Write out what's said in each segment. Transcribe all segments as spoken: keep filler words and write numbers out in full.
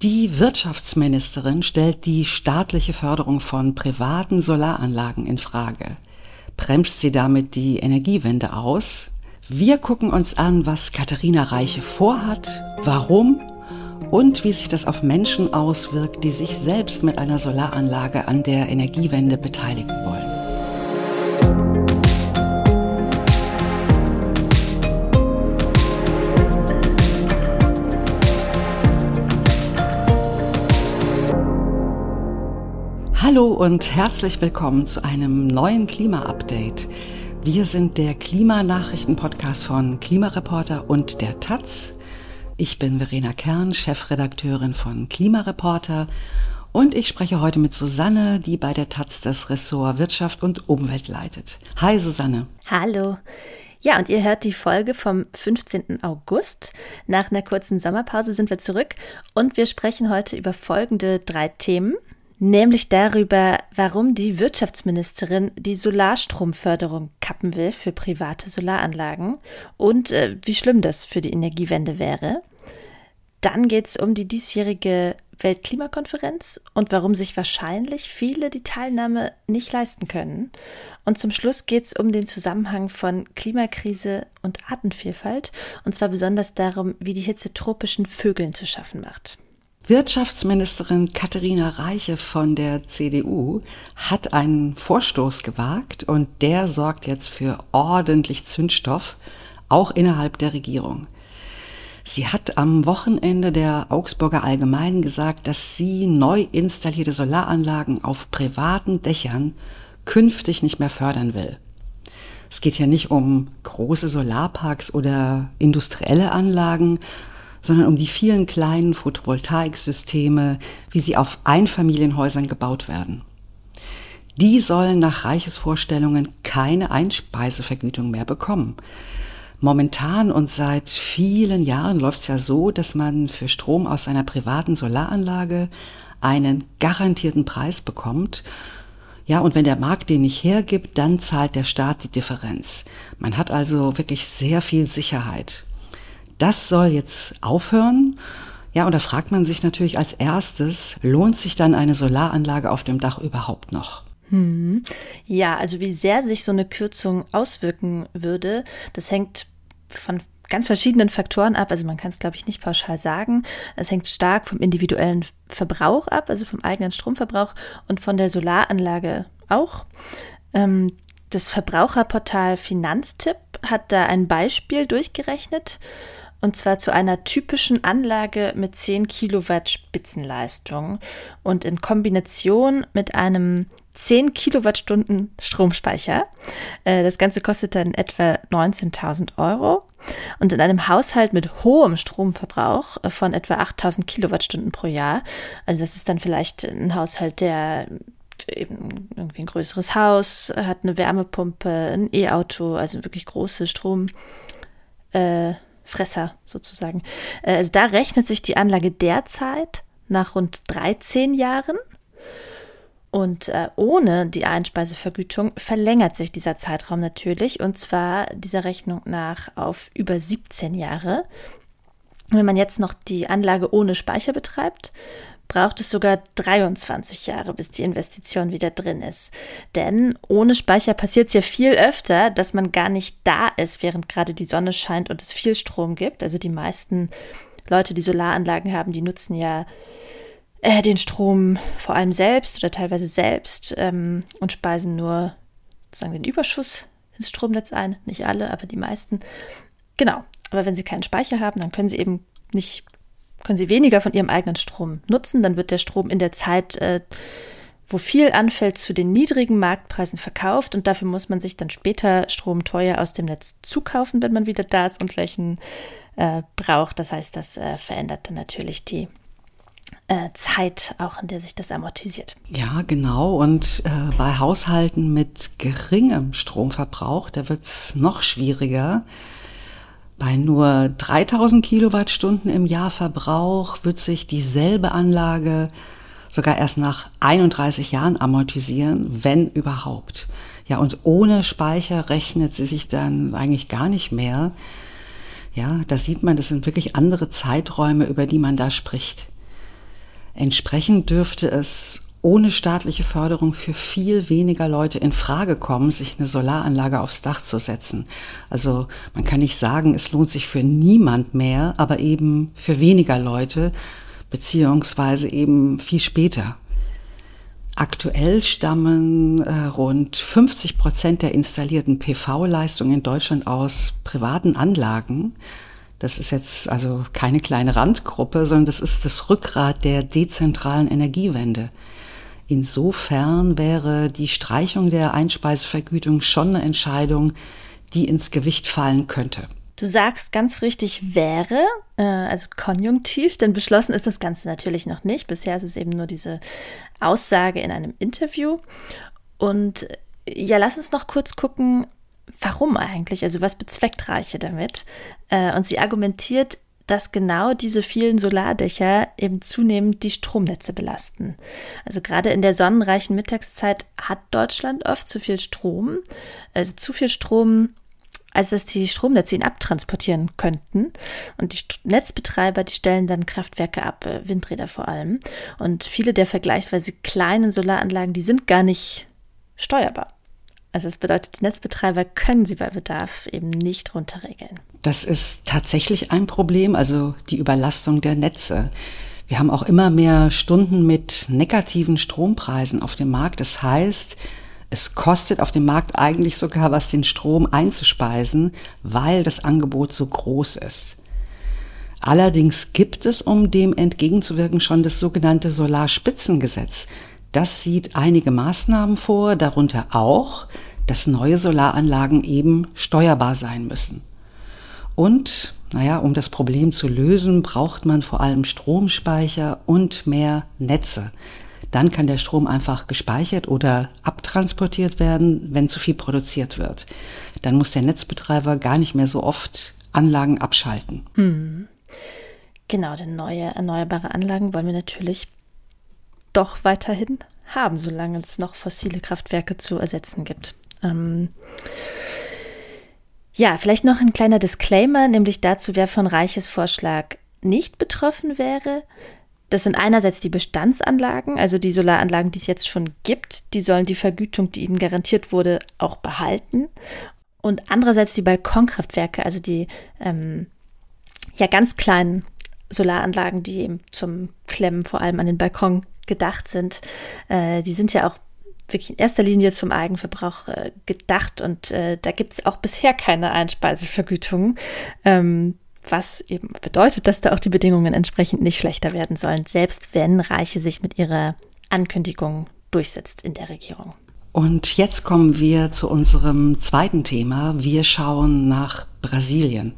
Die Wirtschaftsministerin stellt die staatliche Förderung von privaten Solaranlagen in Frage. Bremst sie damit die Energiewende aus? Wir gucken uns an, was Katharina Reiche vorhat, warum und wie sich das auf Menschen auswirkt, die sich selbst mit einer Solaranlage an der Energiewende beteiligen wollen. Hallo und herzlich willkommen zu einem neuen Klima-Update. Wir sind der Klimanachrichten-Podcast von Klimareporter und der Taz. Ich bin Verena Kern, Chefredakteurin von Klimareporter und ich spreche heute mit Susanne, die bei der Taz das Ressort Wirtschaft und Umwelt leitet. Hi Susanne. Hallo. Ja, und ihr hört die Folge vom fünfzehnten August. Nach einer kurzen Sommerpause sind wir zurück und wir sprechen heute über folgende drei Themen. Nämlich darüber, warum die Wirtschaftsministerin die Solarstromförderung kappen will für private Solaranlagen und äh, wie schlimm das für die Energiewende wäre. Dann geht es um die diesjährige Weltklimakonferenz und warum sich wahrscheinlich viele die Teilnahme nicht leisten können. Und zum Schluss geht es um den Zusammenhang von Klimakrise und Artenvielfalt und zwar besonders darum, wie die Hitze tropischen Vögeln zu schaffen macht. Wirtschaftsministerin Katharina Reiche von der C D U hat einen Vorstoß gewagt und der sorgt jetzt für ordentlich Zündstoff, auch innerhalb der Regierung. Sie hat am Wochenende der Augsburger Allgemeinen gesagt, dass sie neu installierte Solaranlagen auf privaten Dächern künftig nicht mehr fördern will. Es geht ja nicht um große Solarparks oder industrielle Anlagen, sondern um die vielen kleinen Photovoltaiksysteme, wie sie auf Einfamilienhäusern gebaut werden. Die sollen nach Reiches Vorstellungen keine Einspeisevergütung mehr bekommen. Momentan und seit vielen Jahren läuft es ja so, dass man für Strom aus seiner privaten Solaranlage einen garantierten Preis bekommt. Ja, und wenn der Markt den nicht hergibt, dann zahlt der Staat die Differenz. Man hat also wirklich sehr viel Sicherheit. Das soll jetzt aufhören. Ja, und da fragt man sich natürlich als erstes, lohnt sich dann eine Solaranlage auf dem Dach überhaupt noch? Hm. Ja, also wie sehr sich so eine Kürzung auswirken würde, das hängt von ganz verschiedenen Faktoren ab. Also man kann es, glaube ich, nicht pauschal sagen. Es hängt stark vom individuellen Verbrauch ab, also vom eigenen Stromverbrauch und von der Solaranlage auch. Ähm, das Verbraucherportal Finanztipp hat da ein Beispiel durchgerechnet. Und zwar zu einer typischen Anlage mit zehn Kilowatt Spitzenleistung und in Kombination mit einem zehn Kilowattstunden Stromspeicher. Das Ganze kostet dann etwa neunzehntausend Euro. Und in einem Haushalt mit hohem Stromverbrauch von etwa achttausend Kilowattstunden pro Jahr, also das ist dann vielleicht ein Haushalt, der eben irgendwie ein größeres Haus hat, eine Wärmepumpe, ein E-Auto, also wirklich große Strom, äh, Fresser sozusagen. Also da rechnet sich die Anlage derzeit nach rund dreizehn Jahren und äh, ohne die Einspeisevergütung verlängert sich dieser Zeitraum natürlich und zwar dieser Rechnung nach auf über siebzehn Jahre. Wenn man jetzt noch die Anlage ohne Speicher betreibt, braucht es sogar dreiundzwanzig Jahre, bis die Investition wieder drin ist. Denn ohne Speicher passiert es ja viel öfter, dass man gar nicht da ist, während gerade die Sonne scheint und es viel Strom gibt. Also die meisten Leute, die Solaranlagen haben, die nutzen ja äh, den Strom vor allem selbst oder teilweise selbst ähm, und speisen nur sozusagen den Überschuss ins Stromnetz ein. Nicht alle, aber die meisten. Genau, aber wenn sie keinen Speicher haben, dann können sie eben nicht können sie weniger von ihrem eigenen Strom nutzen. Dann wird der Strom in der Zeit, äh, wo viel anfällt, zu den niedrigen Marktpreisen verkauft und dafür muss man sich dann später Strom teuer aus dem Netz zukaufen, wenn man wieder da ist und welchen äh, braucht. Das heißt, das äh, verändert dann natürlich die äh, Zeit auch, in der sich das amortisiert. Ja, genau. Und äh, bei Haushalten mit geringem Stromverbrauch, da wird es noch schwieriger. Bei nur dreitausend Kilowattstunden im Jahr Verbrauch wird sich dieselbe Anlage sogar erst nach einunddreißig Jahren amortisieren, wenn überhaupt. Ja, und ohne Speicher rechnet sie sich dann eigentlich gar nicht mehr. Ja, da sieht man, das sind wirklich andere Zeiträume, über die man da spricht. Entsprechend dürfte es ohne staatliche Förderung für viel weniger Leute in Frage kommen, sich eine Solaranlage aufs Dach zu setzen. Also man kann nicht sagen, es lohnt sich für niemand mehr, aber eben für weniger Leute, beziehungsweise eben viel später. Aktuell stammen äh, rund fünfzig Prozent der installierten P V-Leistung in Deutschland aus privaten Anlagen. Das ist jetzt also keine kleine Randgruppe, sondern das ist das Rückgrat der dezentralen Energiewende. Insofern wäre die Streichung der Einspeisevergütung schon eine Entscheidung, die ins Gewicht fallen könnte. Du sagst ganz richtig wäre, äh, also konjunktiv, denn beschlossen ist das Ganze natürlich noch nicht. Bisher ist es eben nur diese Aussage in einem Interview. Und ja, lass uns noch kurz gucken, warum eigentlich, also was bezweckt Reiche damit? Äh, und sie argumentiert, dass genau diese vielen Solardächer eben zunehmend die Stromnetze belasten. Also gerade in der sonnenreichen Mittagszeit hat Deutschland oft zu viel Strom, also zu viel Strom, als dass die Stromnetze ihn abtransportieren könnten. Und die St- Netzbetreiber, die stellen dann Kraftwerke ab, äh, Windräder vor allem. Und viele der vergleichsweise kleinen Solaranlagen, die sind gar nicht steuerbar. Also das bedeutet, die Netzbetreiber können sie bei Bedarf eben nicht runterregeln. Das ist tatsächlich ein Problem, also die Überlastung der Netze. Wir haben auch immer mehr Stunden mit negativen Strompreisen auf dem Markt. Das heißt, es kostet auf dem Markt eigentlich sogar was, den Strom einzuspeisen, weil das Angebot so groß ist. Allerdings gibt es, um dem entgegenzuwirken, schon das sogenannte Solarspitzengesetz. Das sieht einige Maßnahmen vor, darunter auch, dass neue Solaranlagen eben steuerbar sein müssen. Und, naja, um das Problem zu lösen, braucht man vor allem Stromspeicher und mehr Netze. Dann kann der Strom einfach gespeichert oder abtransportiert werden, wenn zu viel produziert wird. Dann muss der Netzbetreiber gar nicht mehr so oft Anlagen abschalten. Hm. Genau, denn neue erneuerbare Anlagen wollen wir natürlich doch weiterhin haben, solange es noch fossile Kraftwerke zu ersetzen gibt. Ähm ja, vielleicht noch ein kleiner Disclaimer, nämlich dazu, wer von Reiches Vorschlag nicht betroffen wäre. Das sind einerseits die Bestandsanlagen, also die Solaranlagen, die es jetzt schon gibt, die sollen die Vergütung, die ihnen garantiert wurde, auch behalten. Und andererseits die Balkonkraftwerke, also die ähm, ja ganz kleinen Solaranlagen, die eben zum Klemmen vor allem an den Balkon gedacht sind. Äh, die sind ja auch wirklich in erster Linie zum Eigenverbrauch äh, gedacht und äh, da gibt es auch bisher keine Einspeisevergütung, ähm, was eben bedeutet, dass da auch die Bedingungen entsprechend nicht schlechter werden sollen, selbst wenn Reiche sich mit ihrer Ankündigung durchsetzt in der Regierung. Und jetzt kommen wir zu unserem zweiten Thema. Wir schauen nach Brasilien.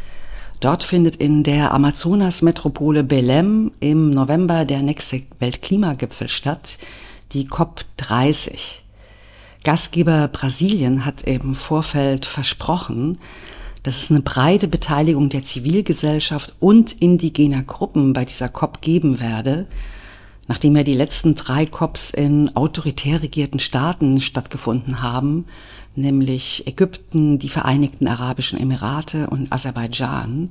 Dort findet in der Amazonas-Metropole Belém im November der nächste Weltklimagipfel statt, die COP dreißig. Gastgeber Brasilien hat im Vorfeld versprochen, dass es eine breite Beteiligung der Zivilgesellschaft und indigener Gruppen bei dieser COP geben werde, nachdem ja die letzten drei COPs in autoritär regierten Staaten stattgefunden haben, nämlich Ägypten, die Vereinigten Arabischen Emirate und Aserbaidschan.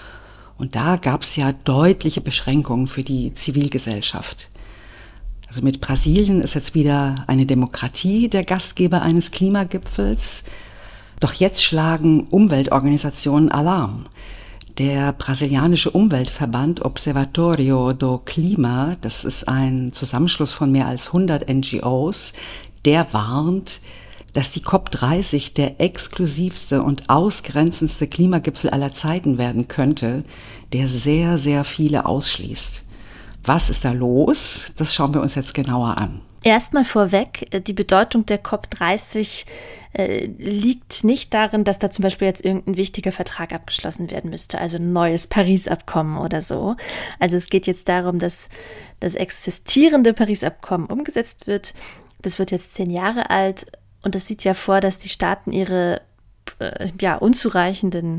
Und da gab es ja deutliche Beschränkungen für die Zivilgesellschaft. Also mit Brasilien ist jetzt wieder eine Demokratie der Gastgeber eines Klimagipfels. Doch jetzt schlagen Umweltorganisationen Alarm. Der brasilianische Umweltverband Observatorio do Clima, das ist ein Zusammenschluss von mehr als hundert N G Os, der warnt, dass die COP dreißig der exklusivste und ausgrenzendste Klimagipfel aller Zeiten werden könnte, der sehr, sehr viele ausschließt. Was ist da los? Das schauen wir uns jetzt genauer an. Erstmal vorweg, die Bedeutung der COP dreißig äh, liegt nicht darin, dass da zum Beispiel jetzt irgendein wichtiger Vertrag abgeschlossen werden müsste, also ein neues Paris-Abkommen oder so. Also es geht jetzt darum, dass das existierende Paris-Abkommen umgesetzt wird. Das wird jetzt zehn Jahre alt und das sieht ja vor, dass die Staaten ihre äh, ja, unzureichenden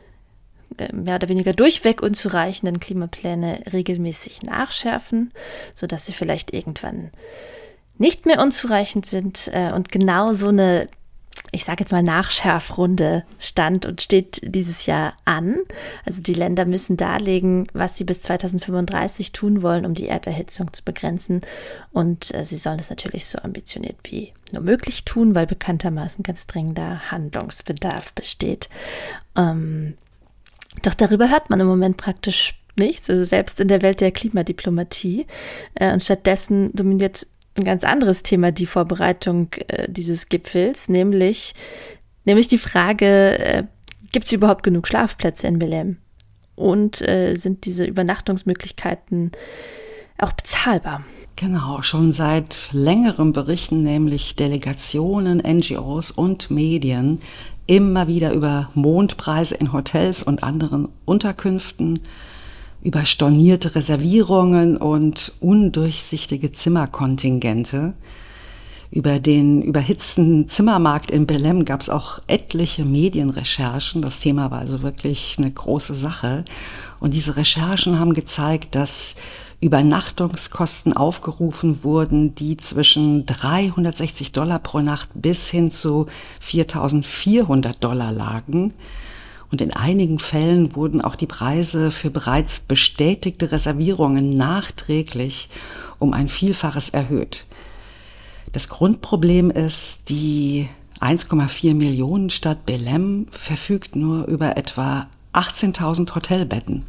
mehr oder weniger durchweg unzureichenden Klimapläne regelmäßig nachschärfen, sodass sie vielleicht irgendwann nicht mehr unzureichend sind. Und genau so eine ich sage jetzt mal, Nachschärfrunde stand und steht dieses Jahr an. Also die Länder müssen darlegen, was sie bis zweitausendfünfunddreißig tun wollen, um die Erderhitzung zu begrenzen. Und äh, sie sollen es natürlich so ambitioniert wie nur möglich tun, weil bekanntermaßen ganz dringender Handlungsbedarf besteht. Ähm, doch darüber hört man im Moment praktisch nichts, also selbst in der Welt der Klimadiplomatie. Äh, und stattdessen dominiert ein ganz anderes Thema die Vorbereitung äh, dieses Gipfels, nämlich, nämlich die Frage, äh, gibt es überhaupt genug Schlafplätze in Belém? Und äh, sind diese Übernachtungsmöglichkeiten auch bezahlbar? Genau, schon seit längerem berichten nämlich Delegationen, N G Os und Medien immer wieder über Mondpreise in Hotels und anderen Unterkünften, über stornierte Reservierungen und undurchsichtige Zimmerkontingente. Über den überhitzten Zimmermarkt in Belém gab es auch etliche Medienrecherchen. Das Thema war also wirklich eine große Sache. Und diese Recherchen haben gezeigt, dass Übernachtungskosten aufgerufen wurden, die zwischen dreihundertsechzig Dollar pro Nacht bis hin zu viertausendvierhundert Dollar lagen. Und in einigen Fällen wurden auch die Preise für bereits bestätigte Reservierungen nachträglich um ein Vielfaches erhöht. Das Grundproblem ist, die eins Komma vier Millionen Stadt Belém verfügt nur über etwa achtzehntausend Hotelbetten.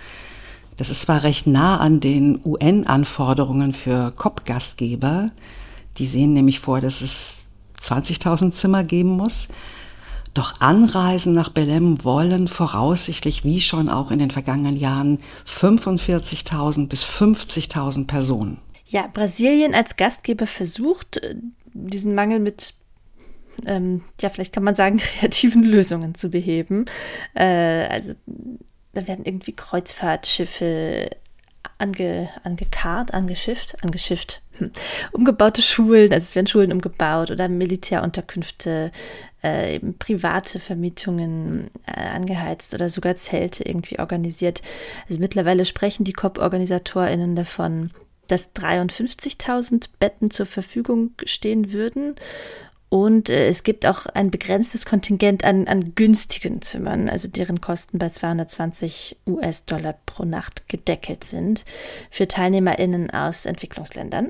Das ist zwar recht nah an den U N-Anforderungen für C O P-Gastgeber. Die sehen nämlich vor, dass es zwanzigtausend Zimmer geben muss. Doch Anreisen nach Belém wollen voraussichtlich, wie schon auch in den vergangenen Jahren, fünfundvierzigtausend bis fünfzigtausend Personen. Ja, Brasilien als Gastgeber versucht, diesen Mangel mit, ähm, ja, vielleicht kann man sagen, kreativen Lösungen zu beheben. Äh, also da werden irgendwie Kreuzfahrtschiffe ange, angekarrt, angeschifft, angeschifft, hm. umgebaute Schulen, also es werden Schulen umgebaut oder Militärunterkünfte, äh, eben private Vermietungen äh, angeheizt oder sogar Zelte irgendwie organisiert. Also mittlerweile sprechen die C O P-OrganisatorInnen davon, dass dreiundfünfzigtausend Betten zur Verfügung stehen würden. Und äh, es gibt auch ein begrenztes Kontingent an, an günstigen Zimmern, also deren Kosten bei zweihundertzwanzig US-Dollar pro Nacht gedeckelt sind für TeilnehmerInnen aus Entwicklungsländern.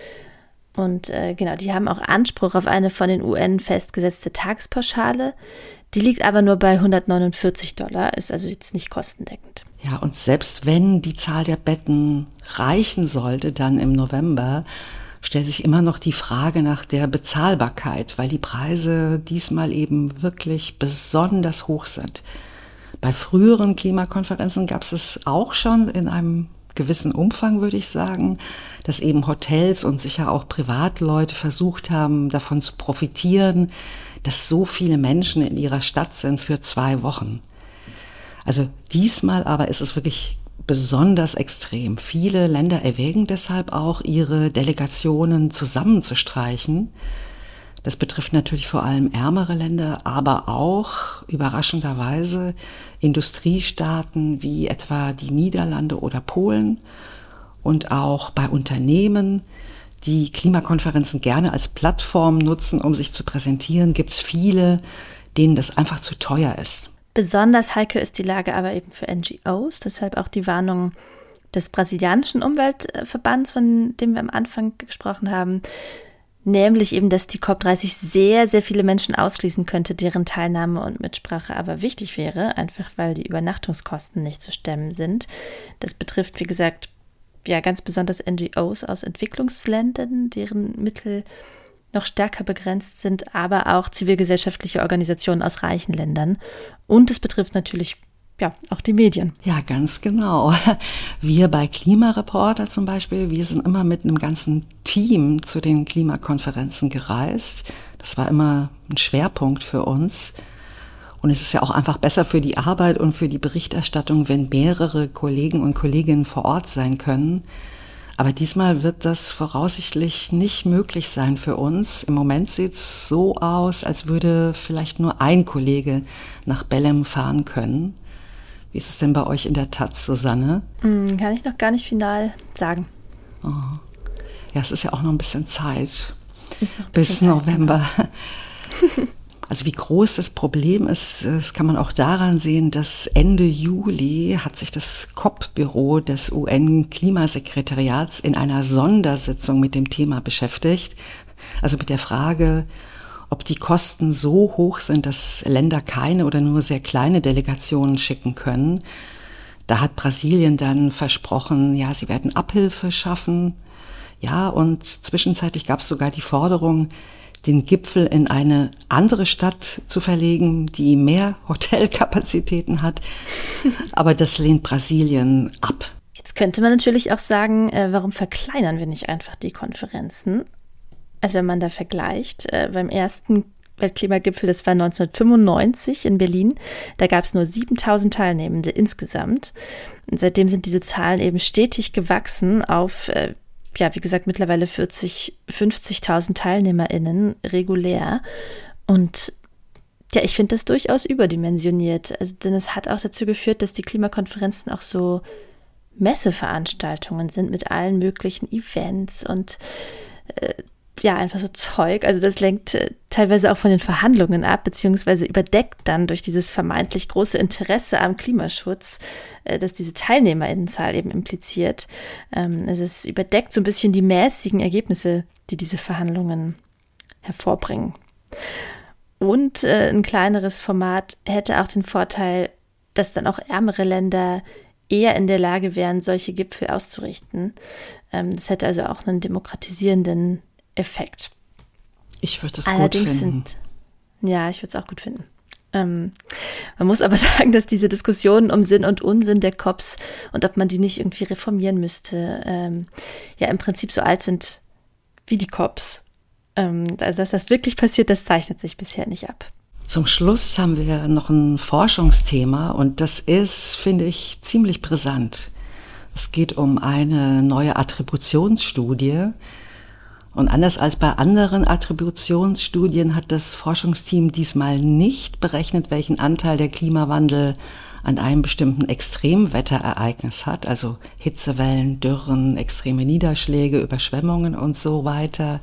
Und äh, genau, die haben auch Anspruch auf eine von den U N festgesetzte Tagespauschale. Die liegt aber nur bei hundertneunundvierzig Dollar, ist also jetzt nicht kostendeckend. Ja, und selbst wenn die Zahl der Betten reichen sollte, dann im November, stellt sich immer noch die Frage nach der Bezahlbarkeit, weil die Preise diesmal eben wirklich besonders hoch sind. Bei früheren Klimakonferenzen gab es es auch schon in einem gewissen Umfang, würde ich sagen, dass eben Hotels und sicher auch Privatleute versucht haben, davon zu profitieren, dass so viele Menschen in ihrer Stadt sind für zwei Wochen. Also diesmal aber ist es wirklich besonders extrem. Viele Länder erwägen deshalb auch, ihre Delegationen zusammenzustreichen. Das betrifft natürlich vor allem ärmere Länder, aber auch überraschenderweise Industriestaaten wie etwa die Niederlande oder Polen und auch bei Unternehmen, die Klimakonferenzen gerne als Plattform nutzen, um sich zu präsentieren, gibt es viele, denen das einfach zu teuer ist. Besonders heikel ist die Lage aber eben für N G Os, deshalb auch die Warnung des brasilianischen Umweltverbands, von dem wir am Anfang gesprochen haben, nämlich eben, dass die C O P dreißig sehr, sehr viele Menschen ausschließen könnte, deren Teilnahme und Mitsprache aber wichtig wäre, einfach weil die Übernachtungskosten nicht zu stemmen sind. Das betrifft, wie gesagt, ja ganz besonders N G Os aus Entwicklungsländern, deren Mittel noch stärker begrenzt sind, aber auch zivilgesellschaftliche Organisationen aus reichen Ländern. Und es betrifft natürlich ja auch die Medien. Ja, ganz genau. Wir bei Klimareporter zum Beispiel, wir sind immer mit einem ganzen Team zu den Klimakonferenzen gereist. Das war immer ein Schwerpunkt für uns. Und es ist ja auch einfach besser für die Arbeit und für die Berichterstattung, wenn mehrere Kollegen und Kolleginnen vor Ort sein können. Aber diesmal wird das voraussichtlich nicht möglich sein für uns. Im Moment sieht es so aus, als würde vielleicht nur ein Kollege nach Belém fahren können. Wie ist es denn bei euch in der Taz, Susanne? Mm, kann ich noch gar nicht final sagen. Oh. Ja, es ist ja auch noch ein bisschen Zeit Ist noch ein bis bisschen November. Zeit, Also wie groß das Problem ist, das kann man auch daran sehen, dass Ende Juli hat sich das C O P-Büro des U N-Klimasekretariats in einer Sondersitzung mit dem Thema beschäftigt. Also mit der Frage, ob die Kosten so hoch sind, dass Länder keine oder nur sehr kleine Delegationen schicken können. Da hat Brasilien dann versprochen, ja, sie werden Abhilfe schaffen. Ja, und zwischenzeitlich gab es sogar die Forderung, den Gipfel in eine andere Stadt zu verlegen, die mehr Hotelkapazitäten hat. Aber das lehnt Brasilien ab. Jetzt könnte man natürlich auch sagen, äh, warum verkleinern wir nicht einfach die Konferenzen? Also wenn man da vergleicht, äh, beim ersten Weltklimagipfel, das war neunzehnhundertfünfundneunzig in Berlin, da gab es nur siebentausend Teilnehmende insgesamt. Und seitdem sind diese Zahlen eben stetig gewachsen auf äh, ja, wie gesagt, mittlerweile vierzig, fünfzigtausend TeilnehmerInnen regulär. Und ja, ich finde das durchaus überdimensioniert. Also, denn es hat auch dazu geführt, dass die Klimakonferenzen auch so Messeveranstaltungen sind mit allen möglichen Events und äh, ja, einfach so Zeug. Also das lenkt äh, teilweise auch von den Verhandlungen ab, beziehungsweise überdeckt dann durch dieses vermeintlich große Interesse am Klimaschutz, äh, das diese Teilnehmerinnenzahl eben impliziert. Ähm, also es überdeckt so ein bisschen die mäßigen Ergebnisse, die diese Verhandlungen hervorbringen. Und äh, ein kleineres Format hätte auch den Vorteil, dass dann auch ärmere Länder eher in der Lage wären, solche Gipfel auszurichten. Ähm, das hätte also auch einen demokratisierenden Effekt. Ich würde es gut finden. Sind, ja, ich würde es auch gut finden. Ähm, man muss aber sagen, dass diese Diskussionen um Sinn und Unsinn der C O Ps und ob man die nicht irgendwie reformieren müsste, ähm, ja im Prinzip so alt sind wie die C O Ps. Ähm, also dass das wirklich passiert, das zeichnet sich bisher nicht ab. Zum Schluss haben wir noch ein Forschungsthema und das ist, finde ich, ziemlich brisant. Es geht um eine neue Attributionsstudie. Und anders als bei anderen Attributionsstudien hat das Forschungsteam diesmal nicht berechnet, welchen Anteil der Klimawandel an einem bestimmten Extremwetterereignis hat, also Hitzewellen, Dürren, extreme Niederschläge, Überschwemmungen und so weiter,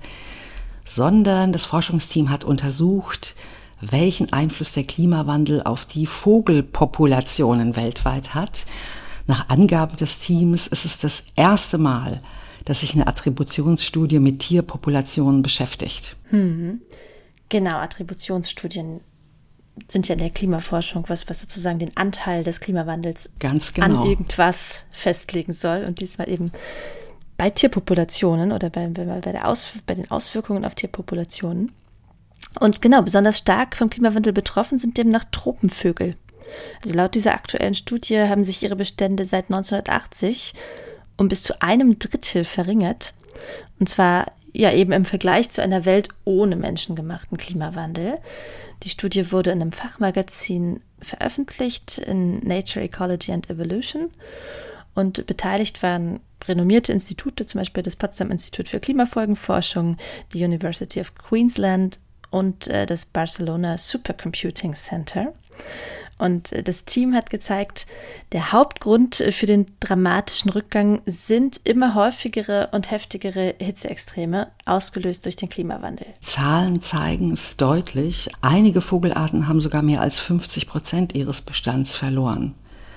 sondern das Forschungsteam hat untersucht, welchen Einfluss der Klimawandel auf die Vogelpopulationen weltweit hat. Nach Angaben des Teams ist es das erste Mal, dass sich eine Attributionsstudie mit Tierpopulationen beschäftigt. Hm. Genau, Attributionsstudien sind ja in der Klimaforschung, was, was sozusagen den Anteil des Klimawandels Ganz genau. an irgendwas festlegen soll. Und diesmal eben bei Tierpopulationen oder bei, bei, bei, der Aus, bei den Auswirkungen auf Tierpopulationen. Und genau, besonders stark vom Klimawandel betroffen sind demnach Tropenvögel. Also laut dieser aktuellen Studie haben sich ihre Bestände seit neunzehnhundertachtzig um bis zu einem Drittel verringert. Und zwar ja eben im Vergleich zu einer Welt ohne menschengemachten Klimawandel. Die Studie wurde in einem Fachmagazin veröffentlicht, in Nature, Ecology and Evolution. Und beteiligt waren renommierte Institute, zum Beispiel das Potsdam Institut für Klimafolgenforschung, die University of Queensland und äh, das Barcelona Supercomputing Center. Und das Team hat gezeigt, der Hauptgrund für den dramatischen Rückgang sind immer häufigere und heftigere Hitzeextreme, ausgelöst durch den Klimawandel. Zahlen zeigen es deutlich. Einige Vogelarten haben sogar mehr als fünfzig Prozent ihres Bestands verloren.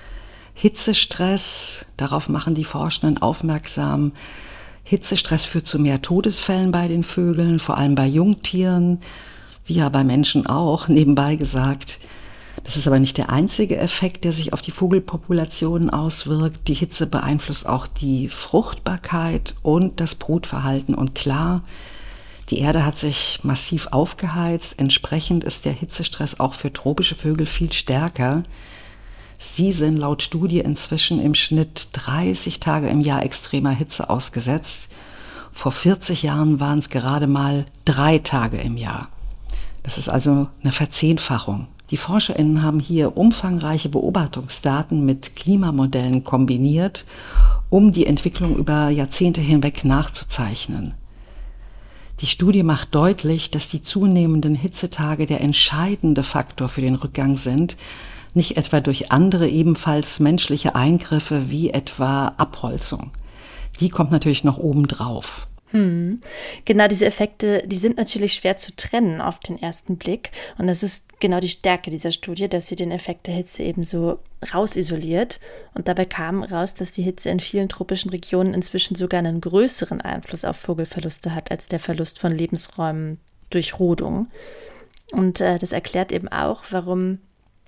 Hitzestress, darauf machen die Forschenden aufmerksam. Hitzestress führt zu mehr Todesfällen bei den Vögeln, vor allem bei Jungtieren, wie ja bei Menschen auch, nebenbei gesagt. Das ist aber nicht der einzige Effekt, der sich auf die Vogelpopulationen auswirkt. Die Hitze beeinflusst auch die Fruchtbarkeit und das Brutverhalten. Und klar, die Erde hat sich massiv aufgeheizt. Entsprechend ist der Hitzestress auch für tropische Vögel viel stärker. Sie sind laut Studie inzwischen im Schnitt dreißig Tage im Jahr extremer Hitze ausgesetzt. Vor vierzig Jahren waren es gerade mal drei Tage im Jahr. Das ist also eine Verzehnfachung. Die ForscherInnen haben hier umfangreiche Beobachtungsdaten mit Klimamodellen kombiniert, um die Entwicklung über Jahrzehnte hinweg nachzuzeichnen. Die Studie macht deutlich, dass die zunehmenden Hitzetage der entscheidende Faktor für den Rückgang sind, nicht etwa durch andere ebenfalls menschliche Eingriffe wie etwa Abholzung. Die kommt natürlich noch obendrauf. Hm. Genau, diese Effekte, die sind natürlich schwer zu trennen auf den ersten Blick. Und das ist genau die Stärke dieser Studie, dass sie den Effekt der Hitze eben so rausisoliert. Und dabei kam raus, dass die Hitze in vielen tropischen Regionen inzwischen sogar einen größeren Einfluss auf Vogelverluste hat als der Verlust von Lebensräumen durch Rodung. Und äh, das erklärt eben auch, warum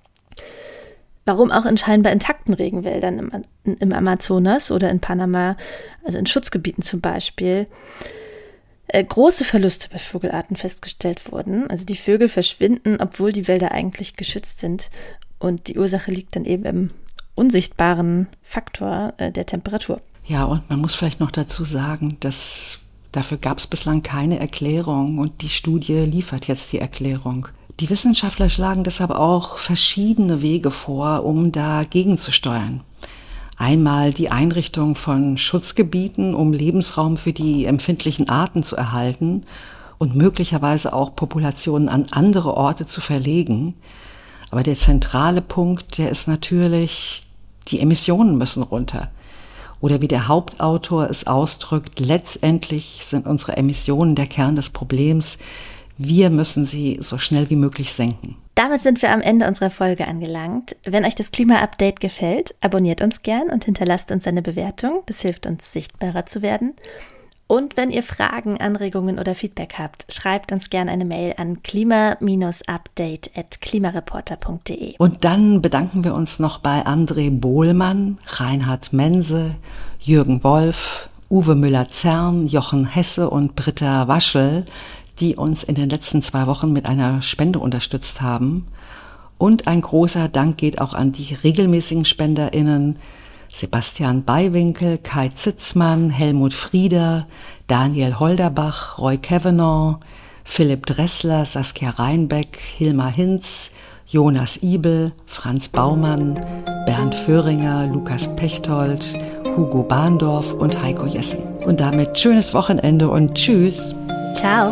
Warum auch in scheinbar intakten Regenwäldern im, im Amazonas oder in Panama, also in Schutzgebieten zum Beispiel, äh, große Verluste bei Vogelarten festgestellt wurden. Also die Vögel verschwinden, obwohl die Wälder eigentlich geschützt sind. Und die Ursache liegt dann eben im unsichtbaren Faktor äh, der Temperatur. Ja, und man muss vielleicht noch dazu sagen, dass dafür gab es bislang keine Erklärung und die Studie liefert jetzt die Erklärung. Die Wissenschaftler schlagen deshalb auch verschiedene Wege vor, um dagegen zu steuern. Einmal die Einrichtung von Schutzgebieten, um Lebensraum für die empfindlichen Arten zu erhalten und möglicherweise auch Populationen an andere Orte zu verlegen. Aber der zentrale Punkt, der ist natürlich, die Emissionen müssen runter. Oder wie der Hauptautor es ausdrückt, letztendlich sind unsere Emissionen der Kern des Problems. Wir müssen sie so schnell wie möglich senken. Damit sind wir am Ende unserer Folge angelangt. Wenn euch das Klima-Update gefällt, abonniert uns gern und hinterlasst uns eine Bewertung. Das hilft uns, sichtbarer zu werden. Und wenn ihr Fragen, Anregungen oder Feedback habt, schreibt uns gerne eine Mail an klima update at klimareporter punkt de. Und dann bedanken wir uns noch bei André Bohlmann, Reinhard Mense, Jürgen Wolf, Uwe Müller-Zern, Jochen Hesse und Britta Waschel, die uns in den letzten zwei Wochen mit einer Spende unterstützt haben. Und ein großer Dank geht auch an die regelmäßigen SpenderInnen Sebastian Beiwinkel, Kai Zitzmann, Helmut Frieder, Daniel Holderbach, Roy Kavanagh, Philipp Dressler, Saskia Reinbeck, Hilmar Hinz, Jonas Ibel, Franz Baumann, Bernd Föhringer, Lukas Pechtold, Hugo Bahndorf und Heiko Jessen. Und damit schönes Wochenende und tschüss. Ciao.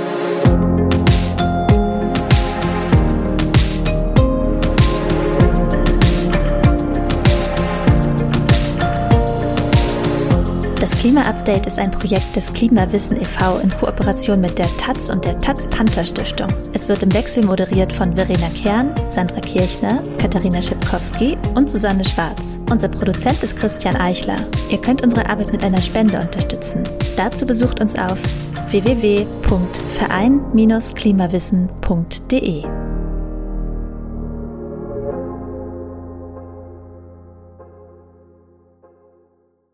Das Klima-Update ist ein Projekt des Klimawissen e V in Kooperation mit der Taz und der Taz-Panther-Stiftung. Es wird im Wechsel moderiert von Verena Kern, Sandra Kirchner, Katharina Schipkowski und Susanne Schwarz. Unser Produzent ist Christian Eichler. Ihr könnt unsere Arbeit mit einer Spende unterstützen. Dazu besucht uns auf w w w punkt verein Bindestrich klimawissen punkt de.